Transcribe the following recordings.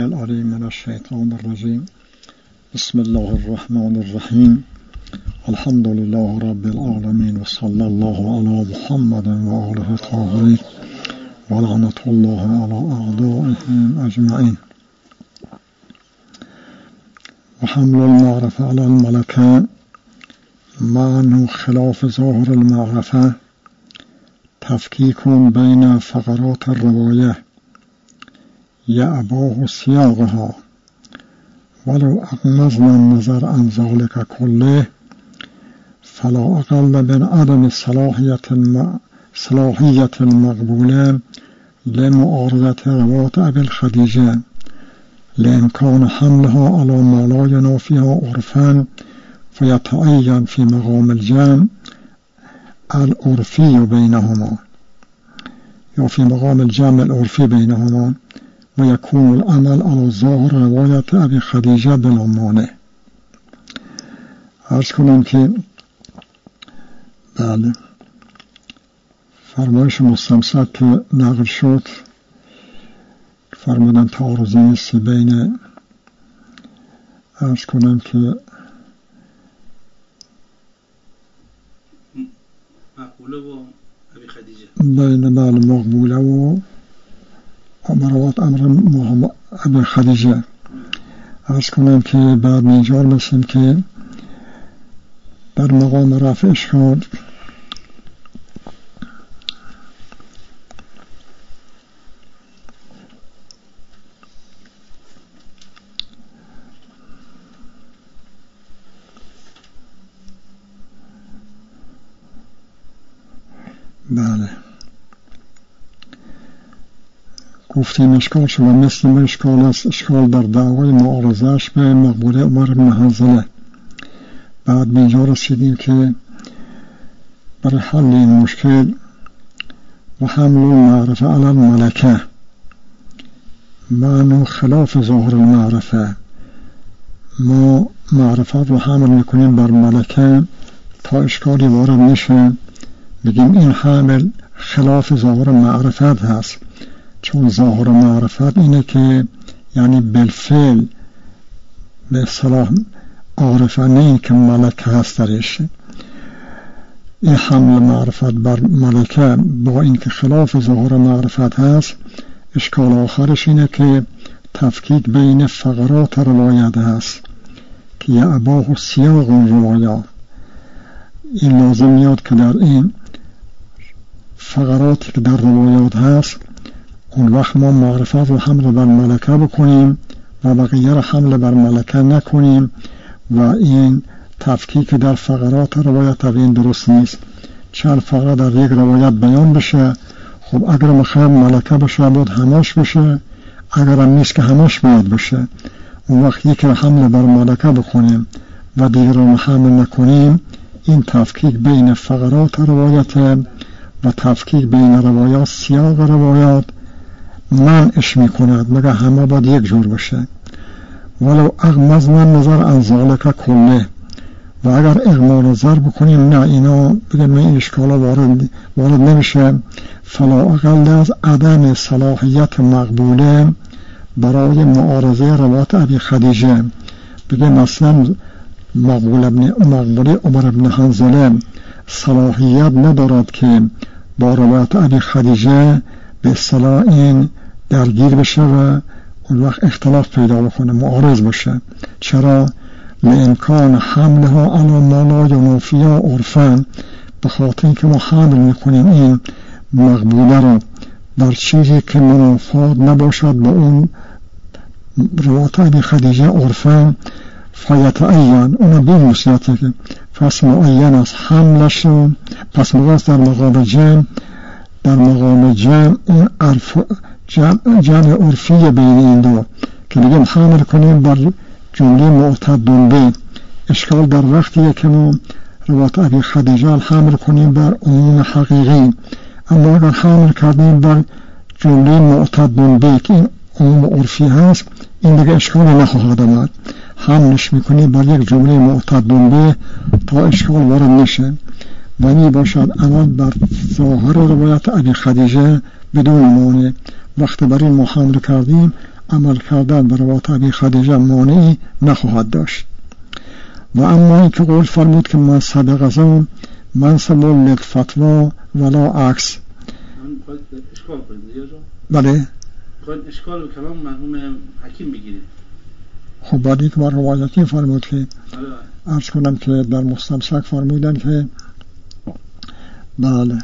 العليم من الشيطان الرجيم. بسم الله الرحمن الرحيم. الحمد لله رب العالمين، وصلى الله على محمد وآله الطاهرين، ولعنة الله على أعدائهم أجمعين. وحمل المعرفة على الملكة مع أنه خلاف ظاهر المعرفة تفكيك بين فقرات الرواية يأباه سياقها، ولو أغمضنا النظر عن ذلك كله فلا أقل من عدم صلاحية المقبولة لمعارضة رواية أبي الخديجة، لإمكان حملها على ما لا ينافيها عرفا، فيتعين في مقام الجمع العرفي بينهما، أو في مقام الجمع العرفي بينهما، ويكون العمل على ظاهر رواية أبي خديجة بلا مانع. عرض کنم که بله فرمایش مستمسک که نقل شد فرمودن تعارضی نیست بین، عرض کنم که مقبوله و ابی خدیجه، بین مقبوله و روایت امر ابی خدیجه. عرض کنم که بعد اینجا مثل که در مقام رفع اشکال بله گفتیم اشکال شد و مثل اشکال است اشکال در دعوای معارضهش به مقبوله عمر بن حنظله. بعد به اینجا رسیدیم که برای حل این مشکل و حمل المعرفه علی الملکه معنی خلاف ظاهر المعرفه، ما معرفت رو حمل میکنیم بر ملکه تا اشکالی وارد نشه، بگیم این حمل خلاف ظاهر معرفت هست، چون ظاهر معرفت اینه که یعنی بالفعل به اصطلاح عارفه، نه این که ملکه هست درش. این حمل معرفت بر ملکه با این که خلاف ظاهر معرفت هست، اشکال آخرش اینه که تفکیک بین فقرات روایت هست که یأباه سیاق روایات. این لازم میاد که در این فقراتی که در روایات هست اون وقت ما معرفت رو حمل بر ملکه بکنیم و بقیه رو حمل بر ملکه نکنیم، و این تفکیک در فقرات روایت این درست نیست. چند فقره در یک روایت بیان بشه، خب اگر مخواهیم ملکه بشه باید هماش بشه، اگر هم نیست که هماش باید بشه. اون وقت یک رو حمل بر ملکه بکنیم و دیگر رو حمل نکنیم، این تفکیک بین فقرات روایت و تفکیک بین روایات سیاق روایات منعش میکند، مگر همه باید یک جور باشه. ولو اغمضنا نظر عن ذلك کله، و اگر اغماض نظر بکنیم نه اینا بگن این اشکالا وارد نمیشه، فلا اقل از عدم صلاحیت مقبوله برای معارضه روایت ابی خدیجه. بگه مثلا مقبوله عمر بن حنظله صلاحیت ندارد که با روایت ابی خدیجه به اصطلاح این درگیر بشه و اون وقت اختلاف پیدا بکنه، معارض باشه. چرا؟ لامکان حملها علی ما لا ینافیها عرفا، به خاطر اینکه ما حمل میکنیم این مقبوله رو در چیزی که منافات نباشد با اون روایت ابی خدیجه عرفا، فیتعین اون به موسیقی که پس معین است حملش رو، پس مقاس در مقام جمع اون جمع عرفی بین این دو که بگیم حمل کنیم بر جمله معتد به. اشکال در وقتیه که ما روایت ابی خدیجه حمل کنیم بر عموم حقیقی، اما اگر حمل کردیم بر جمله معتد به که این عموم عرفی هست، این دیگه اشکال نخواهد آمد. حملش میکنیم بر یک جمله معتد به تا اشکال وارد نشه و می باشد عمل بر ظاهر روایت ابی خدیجه بدون مانع. وقت برای ما حمل کردیم عمل کردن به روایت ابی خدیجه مانعی نخواهد داشت. و اما این که قول فرمود که منصب غذا منصب للفتوا ولا عکس. من اشکال کنید دیگه جو؟ بله. اشکال به کلام مرحوم حکیم بگیرید. خب بعدی که بر روایتی فرمود که عرض کنم که در مستمسک فرمودن که بله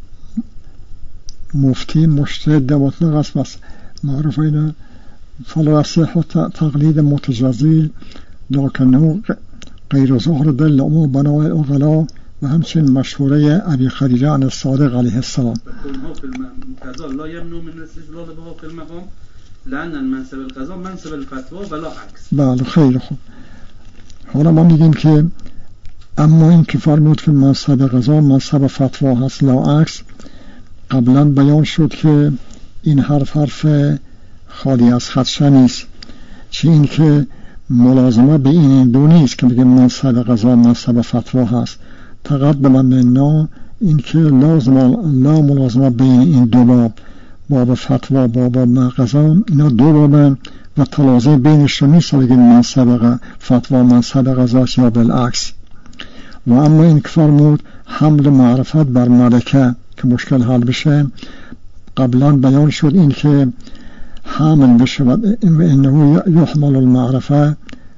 مفتی مجتهد مطلق است، بس معروف اینه فلا یصح تقلید متجزیل لکنه غیر ظهر دل و بنای اغلا و همچنین مشهوره ابی خدیجه عن الصادق علیه السلام. كونها في القضاء لا يمنع من الاستدلال بها في المقام لأن المنصب القضاء منصب الفتوى ولا عکس. بله خیلی خوب. حالا ما میگیم که اما این که فرمود که منصب قضا منصب فتوا هست لا عکس، قبلا بیان شد که این حرف خالی از خدشه نیست، چه این که ملازمه به این دو نیست که بگیم منصب قضا منصب فتوا هست. تقدم منا این که لا ملازمه بین این دو باب فتوا باب قضا، اینا دو بابن و تلازم بینش رو نیست بگیم منصب فتوا منصب قضا یا بالعکس. و اما این که فرمود حمل معرفت بر ملکه که مشکل حل بشه، قبلا بیان شد این که حامل بشه و انه یحمل المعرفه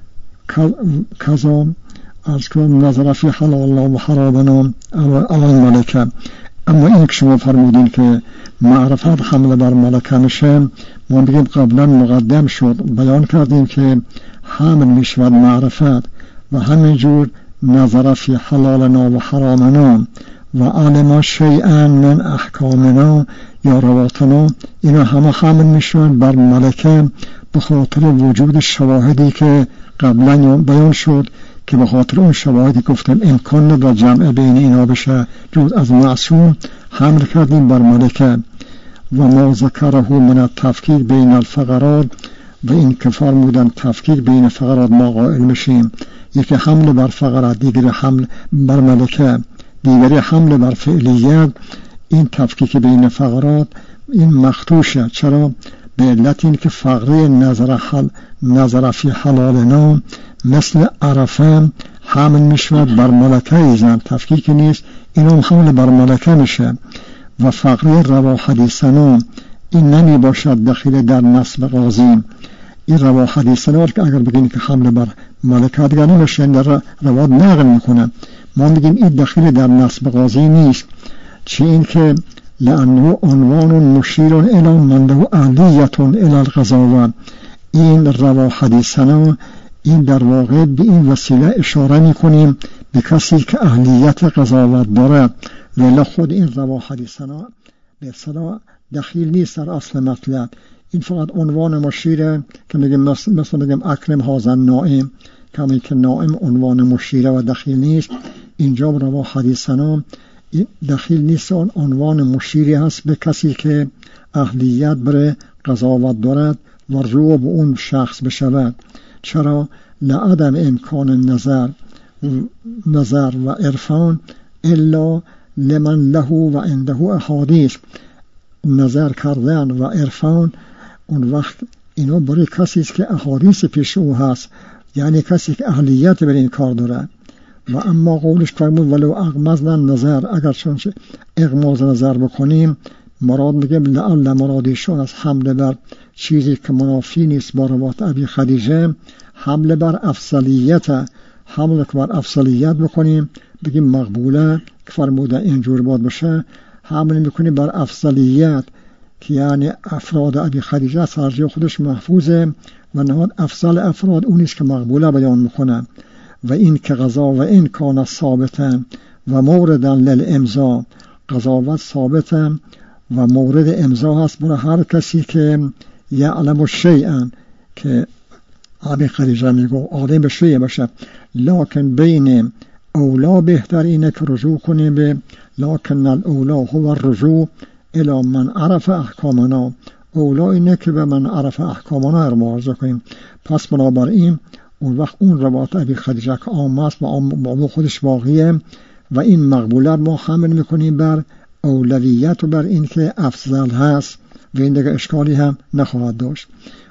کذا از کنم نظر فی حلال و حرامنا علی الملکه. اما این که شما فرمودین که معرفت حمل بر ملکه میشه، ما بگیم قبلا مقدم شد بیان کردیم که حامل میشود معرفت و همینجور نظر فی حلالنا و حرامنا و علم شیئا من احکامنا یا رواتنا، اینا همه حمل میشون بر ملکه به خاطر وجود شواهدی که قبلا بیان شد که به خاطر اون شواهدی گفتم امکان نداره جمع بین اینا بشه جز از معصوم، حمل کردیم بر ملکه. و ما ذکره من التفکیک بین الفقرات، و این که فرمودن تفکیک بین فقرات ما قائل میشیم، یکی حمل بر فقرات دیگری حمل بر ملکه دیگری حمل بر فعلیت. این تفکیک بین فقرات این مخدوشه. چرا؟ به علت این که فقره نظر فی حلالنا مثل عرفه حمل میشود بر ملکه ایزن، تفکیک نیست، این حمل بر ملکه میشه. و فقره روا حدیثنا این نمی باشد دخیل در نصب قاضی. این روا حدیثنا که اگر بگیم که حمل بر ملکه دیگر نمیشه در رواد نقل میکنه، ما میگیم این دخیل در نصب قاضی نیست، چه این که لانه عنوان مشیر الی من له اهلیت الی القضاوت. این روا حدیثنا این در واقع به این وسیله اشاره میکنیم به کسی که اهلیت قضاوت دارد، ولی خود این روا حدیثنا به اصطلاح دخیل نیست در اصل مطلب. این فقط عنوان مشیره که میگیم مثلا میگیم اکرم هذا النائم، کمی که نائم عنوان مشیره و دخیل نیست. اینجا روا حدیثنا دخیل نیست، اون عنوان مشیری هست به کسی که اهلیت بر قضاوت دارد و رو به اون شخص بشود. چرا؟ لعدم امکان نظر و عرفان الا لمن له و عنده احادیث. نظر کردن و عرفان اون وقت اینو برای کسی است که احادیث پیش او هست، یعنی کسی که اهلیت بر این کار دارد. و اما قولش فرمود ولو اغمضنا نظر، اگر چونچه اغماض نظر بکنیم، مراد میگه لعل مرادشون از حمله بر چیزی که منافی نیست با روایت ابی خدیجه، حمله بر افضلیت، حمله بر افضلیت بکنیم بگیم مقبوله که فرموده اینجور باید بشه، حمله میکنیم بر افضلیت که یعنی افراد ابی خدیجه سرجی خودش محفوظه و نهاد افضل افراد اونیست که مقبوله بیان میکنن. و این که قضا و این کان ثابتن و موردن للامضا، قضاوت ثابتن و مورد امضا هست برای هر کسی که یعلم شیئا، که ابی خدیجه میگو عالم به شیء باشه، لکن بین اولا بهتر اینه که رجوع کنیم به لکن الاولا هو الرجوع الی من عرف احکامنا. اولا اینه که به من عرف احکامنا ارمارزه کنیم. پس بنابراین اون وقت اون روایت ابی خدیجه که عام است و عام خودش واقعیه و این مقبوله ما حمل میکنیم بر اولویت و بر این که افضل هست و این دیگه اشکالی هم نخواهد داشت.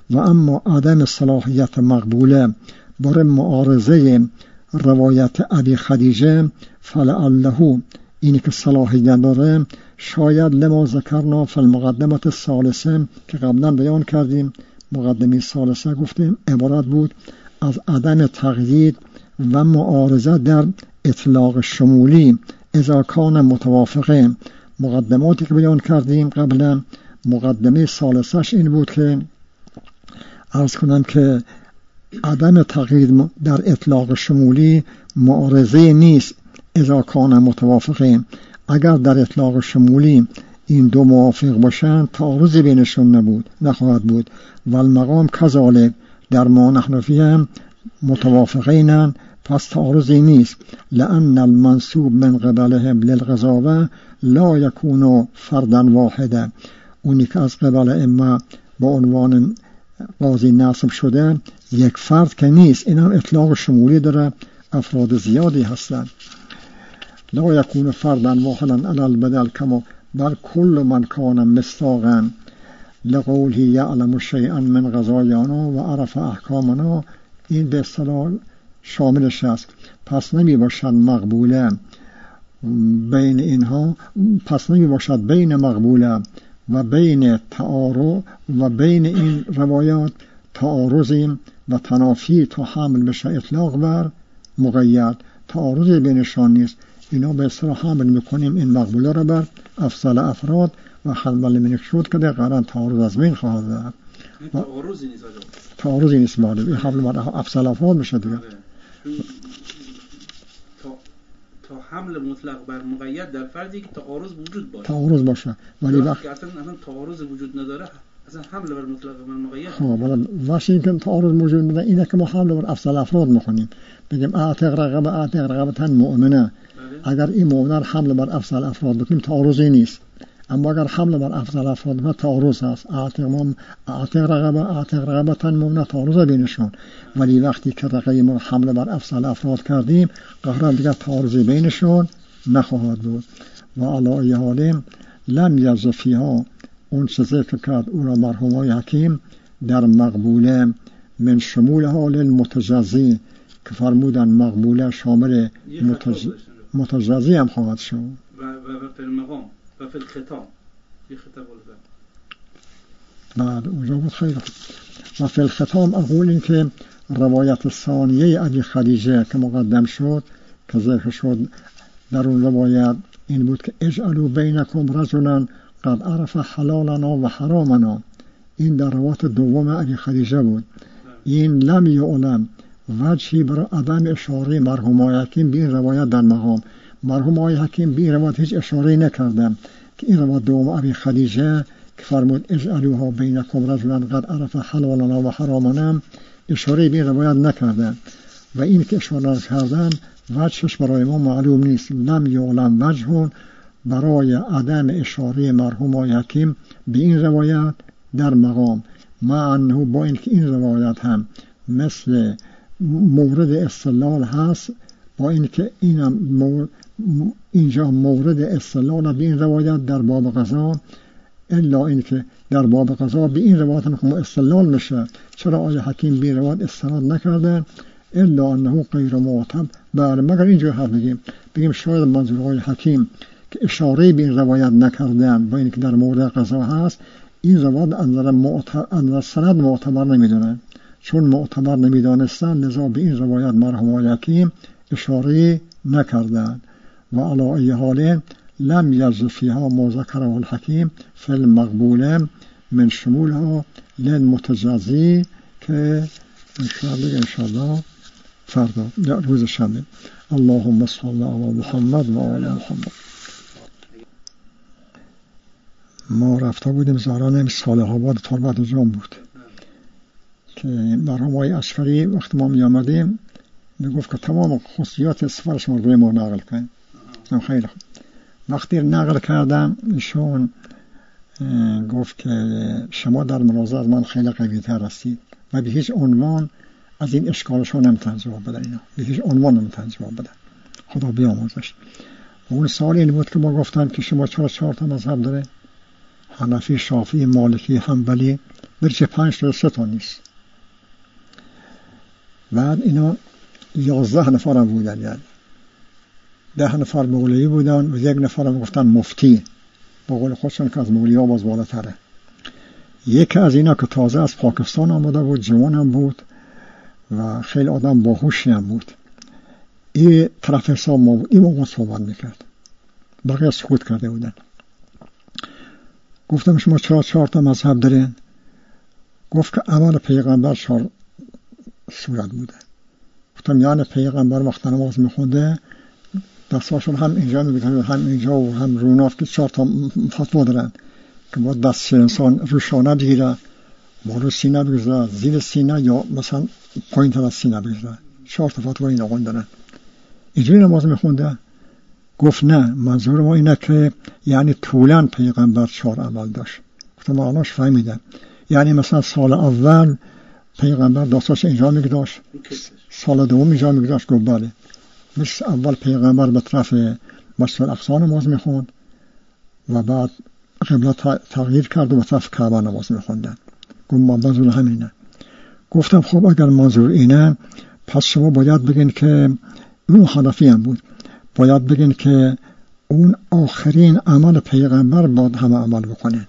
و اما عدم صلاحیت مقبوله برای معارضه روایت ابی خدیجه فلعله، اینی که صلاحیت داره شاید لما ذکرنا فی المقدمه الثالثه که قبلا بیان کردیم، مقدمه ثالثه گفتیم عبارت بود از عدم تقیید و معارضه در اطلاق شمولی اذا کان متوافقه. مقدماتی که بیان کردیم قبلا، مقدمه ثالثش این بود که عرض کنم که عدم تقیید در اطلاق شمولی معارضه نیست اذا کان متوافقه. اگر در اطلاق شمولی این دو موافق باشند تعارضی بینشون نخواهد بود. و المقام کذالک، در ما نحن فیه متوافقینن، پس تعارضی نیست. لأن المنسوب من قبلهم للقضاوه لا یکون فردا واحدا، اونی که از قبل ائمه با عنوان قاضی نصب شده یک فرد که نیست، این هم اطلاق شمولی داره، افراد زیادی هستند. لا یکون فردا واحدا علی البدل کما بر کل من کان مستاقا لقوله یعلم شیئا من قضایانا و عرف احکامنا، این به اصطلاح شاملش است. پس نمی باشد مقبوله بین اینها، پس نمی باشد بین مقبوله و بین تعارض و بین این روایات تعارضی و تنافی تا حمل بشه اطلاق بر مقید، تعارضی بینشان نیست. اینا به اصطلاح حمل میکنیم این مقبوله را بر افضل افراد و حمل منک شد که در قرآن تعارض از بین خواهد دارد. تعارضی نیست باید این حمل بر افضل افراد بشه دیگه. تا حمل مطلق بر مقید در فردی که تعارض وجود باشه، تعارض باشه، ولی وقتی اصلا تعارض وجود نداره اصلا حمل بر مطلق بر مقید. خب وقتی که تعارض موجود نداره اینه که ما حمل بر افضل افراد میکنیم، بگیم اعتق رقبه مؤمنه. اگر این مؤمنه حمل بر افضل افراد بکنیم تعارضی نیست، اما اگر حمل بر افضل افراد بکنیم تعارض هست. اعتق رقبه مؤمنه تعارض بینشون، ولی وقتی که رقیب حمل بر افضل افراد کردیم قهرا دیگر تعارضی بینشون نخواهد بود. و علی ای حال لم یزفیها، اون چه ذکر کرد او را مرحوم های حکیم در مقبوله من شمول حال المتجزی که فرمودن مقبوله شامل متجزی هم خواهد شد. و فی المقام و فی الختام یه خطاب بوده. بعد اونجا بود خیلی خوب. و فی الختام اقول این که روایت ثانیه ابی خدیجه که مقدم شد که ذکر شد در اون روایت این بود که اجعلوا بینکم رجلا قد عرف حلالنا و حرامنا، این در روایت دوم ابی خدیجه بود. این لم یعلم وجهی برای عدم اشاره مرحوم های حکیم به این روایت در مقام. مرحوم های حکیم به این روایت هیچ اشاره نکردن که این روایت دوم ابی خدیجه که فرمود اجعلوها بینکم رجلا قد عرف حلالنا و حرامنا اشاره به این روایت نکردن، و این که اشاره کردن وجهش برای ما معلوم نیست. لم یعلم وجهون برای عدم اشاره مرحوم های حکیم به این روایت در مقام، مع انه با اینکه این روایت هم مثل مورد استدلال هست، با اینکه اینجا مورد استدلال به این روایت در باب قضا، الا اینکه در باب قضا به این روایت هم استدلال میشه. چرا آیه حکیم به این روایت استناد نکردن؟ الا انه غیر معتبر. بله، مگر اینجا هم بگیم شاید منظور آیه حکیم که اشاره به این روایت نکردن با اینکه در مورد قضا هست، این روایت اندر سند معتبر نمیدونن. چون معتبر نمیدانستن لذا به این روایت مرحوم های حکیم اشاره نکردن. و علی ای حال لم یجز فیها ما ذکره الحکیم فی المقبوله من شمولها للمتجزی که انشاءالله فردا روز شنبه. اللهم صل علی محمد و آل محمد. ما رفته بودیم زاران صالح آباد تربت جام بود که مرحوم های اشفری وقت ما می آمدیم می گفت که تمام خصوصیات سفرش روی ما نقل کنیم. خیلی خوب. وقتی نقل کردم ایشون گفت که شما در مناظره من خیلی قوی تر هستید و به هیچ عنوان از این اشکالشون نمیتونن جواب بدن. اینا به هیچ عنوان نمیتونن جواب بدن. خدا بیامرزش. اون سوال این بود که ما گفتن که شما چرا 4 تا مذهب داره؟ حنفی، شافعی، مالکی، حنبلی. برچه 5 تا 3 تا نیست. بعد اینا 11 نفر هم بودن، یعنی 10 نفر مولوی بودن و 1 نفر هم گفتن مفتی، با قول خودشون که از مولوی ها باز بالاتره. یکی از اینا که تازه از پاکستان آمده بود، جوان هم بود و خیلی آدم باهوشی هم بود، این طرف حساب ما بود، این موقع صحبت میکرد، بقیه سکوت کرده بودن. گفتم شما چرا 4 تا مذهب دارین؟ گفت که عمل پیغمبر 4 صورت بوده. گفتم یعنی پیغمبر وقت نماز میخونده دستاشون هم اینجا میگذارن، هم اینجا و هم روناف، که 4 تا فتوا دارن که باید دست انسان رو شانه بگیره، رو سینه بگذاره، زیر سینه یا مثلا پایین تر از سینه بگذاره. 4 تا فتوا این آقایون دارن. اینجوری نماز میخونده. گفت نه، منظور ما اینه که یعنی طولا پیغمبر 4 عمل داشت. گفتم معناش فهمیدم، یعنی مثلا سال اول پیغمبر دستاش اینجا میگذاشت، سال دوم اینجا میگذاشت. گفت بله، مثل اول پیغمبر به طرف مسجد الاقصی نماز میخوند و بعد قبله تغییر کرد و به طرف کعبه نماز میخوندن. گفت منظور همینه. گفتم خب اگر منظور اینه پس شما باید بگین که اون حنفی هم بود، باید بگین که اون آخرین عمل پیغمبر باید همه عمل بکنه،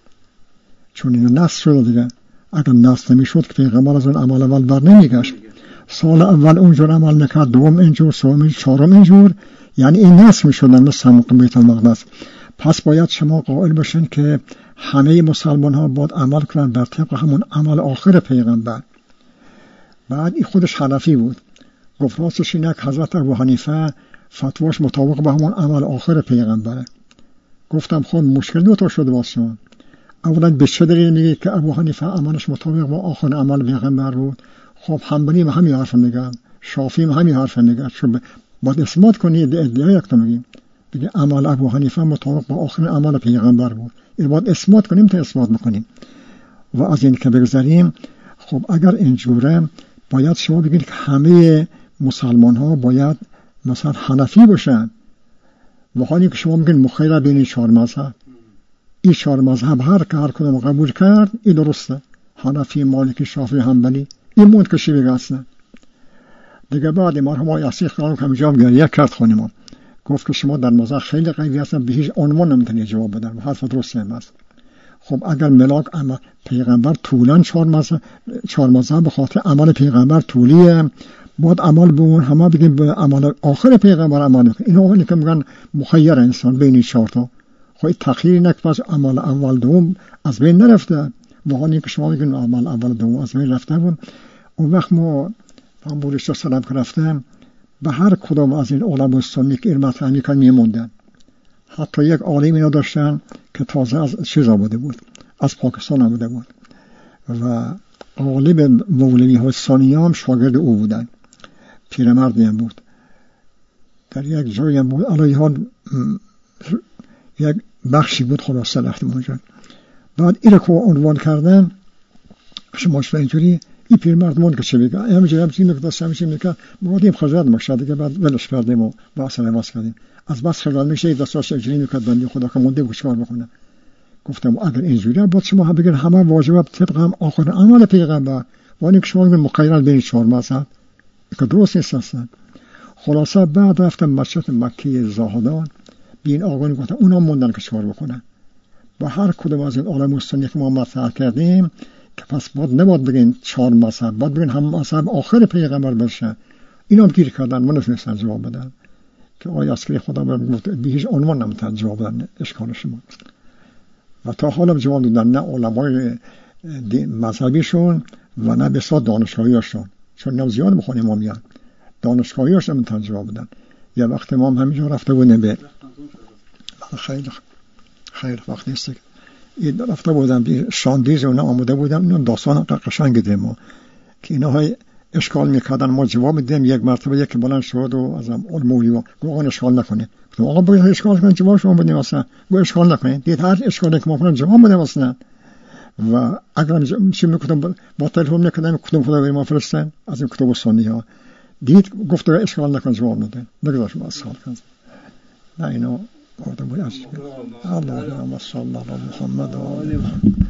چون اینو نص شده دیگه. اگر نص نمیشد که پیغمبر از اون عمل اول بر نمیگشت. سال اول اونجور عمل میکرد، دوم اینجور، سوم اینجور، چهارم اینجور، یعنی این نص میشدن مثل موقع بیت المقدس. پس باید شما قائل بشین که همه مسلمان ها باید عمل کنن بر طبق همون عمل آخر پیغمبر. بعد این خودش حنفی بود. گفت راستش اینه که حضرت ابو حنیفه فتواش مطابق به همون عمل آخر پیغمبره. گفتم خب مشکل 2 تا شده واسه. اولا به چه دلیل میگه که ابو حنیفه عملش مطابق با آخر عمل پیغمبر بود؟ خب حنبلی هم همین حرف میگن، شافعی هم همین حرف میگن. چون باید اثبات کنی ادعای یک تا میگیم دیگه عمل ابو حنیفه مطابق با آخر عمل پیغمبر بود، این باید اثبات کنیم تا اثبات میکنیم. و از این که بگذاریم، خب اگر اینجوره باید شما بگید که همه مسلمان ها باید مثلا حنفی باشن، و حالی که شما میگین مخیر بین 4 مذهب، این 4 مذهب هر کدوم قبول کرد این درسته، حنفی، مالکی، شافعی، حنبلی، این منتکشی بگه اصلا دیگه. بعد مرحوم آقای اصیل خانم که همینجا گریه کرد خانم، گفت که شما در مذهب خیلی قوی هستن، به هیچ عنوان نمیتونید جواب بدن. حرف درسته است. خب اگر ملاک عمل پیغمبر طولا 4 مذهب به خاطر عمل پیغمبر طولیه، باید عمل به اون همه بگیم به عمل آخر پیغمبر عمل کنیم. اینا اونی که میگن مخیر انسان بین 4 تا، خب تخییر نکباز عمل اول دوم از بین نرفته، واقعا که شما میگین عمل اول دوم از بین رفته بود. اون وقت ما پیامبرش سلام که رفتم به هر کدام از این علما سنی که علم مطرح میکرد میموندن. حتی یک عالم اینا داشتن که تازه از چیز آمده بود، از پاکستان آمده بود و غالب مولوی های ثانی هم شاگرد او بودن، پیرمردی هم بود، در یک جایی هم بود، علیه حال یک بخشی بود خلاصه رفتیم اونجا. بعد این رو که عنوان کردن شماش به اینجوری این پیرمرد موند که چه بگه همینجوری میگه همیشه میگه بودیم خجالت میکشه دیگه. بعد ولش کردیم و بحث نماز کردیم. از بس خجالت میشه دستاش اینجوری میکرد بندی خدا که مونده بود چیکار بکنه. گفتم اگر اینجوری باید شما هم بگید همه واجب طبق هم آخر عمل پیغمبر، ولی که شما مقایرت بین 4 مذهب که درست نیست اصلا. خلاصه بعد رفتم مسجد مکی زاهدان، بین آقایون گفتن اونا موندن که چیکار بکنن. با هر کدوم از این علما سنی که ما مطرح کردیم که پس باید نباید بگین 4 مذهب، باید بگین هم مذهب آخر پیغمبر باشه. اینا هم گیر کردن، من نتونستم جواب بدن که آیا عسکری خدا به هیچ عنوان نمیتونن جواب بدن اشکال شما. و تا حالا جواب دادن نه علمای مذهبیشون و نه بسیار دانشگاهیشون، چون اینا زیاد بخونیم ما میان دانشگاهیش نمیتونن جواب بدن. یه وقت ما هم همینجا رفته بودیم به خیلی وقت نیست این رفته بودم شاندیز اونا آمده بودن، اینا داستان قشنگ دیدیم ما که اینا های اشکال میکردن، ما جواب میدیم. یک مرتبه یکی بلند شد و از مولوی گفت آقا اشکال نکنید. گفتم آقا باید اشکال کنید، جواب شما بدیم اصلا. گفت اشکال نکنید، دید هر اشکالی که ما کنیم جواب بدیم اصلا. و اگر چی میگفتم با تلفن میکردم کدوم خدا بریم فرستن از این کتاب سنی ها، دید گفت اشکال نکن جواب نده بگذارش با سوال کن. نه اینا آدم باید الله صلی علی محمد و آله